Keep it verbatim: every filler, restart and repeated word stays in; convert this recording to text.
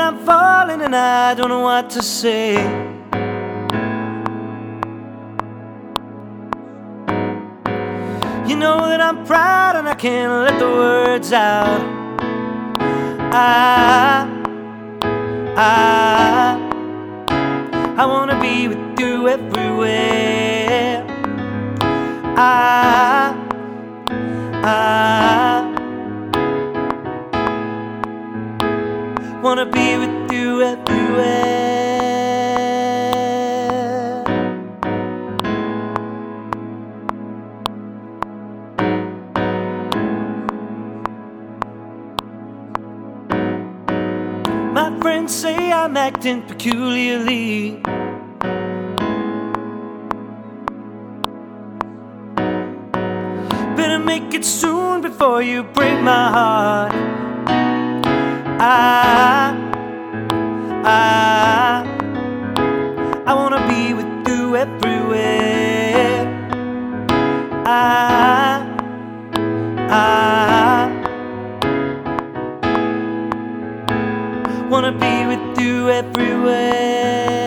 I'm falling and I don't know what to say. You know that I'm proud and I can't let the words out. I, I, I wanna be with you everywhere. I, I wanna be with you everywhere. My friends say I'm acting peculiarly. Better make it soon before you break my heart. I, I, I wanna be with you everywhere. I, I wanna be with you everywhere.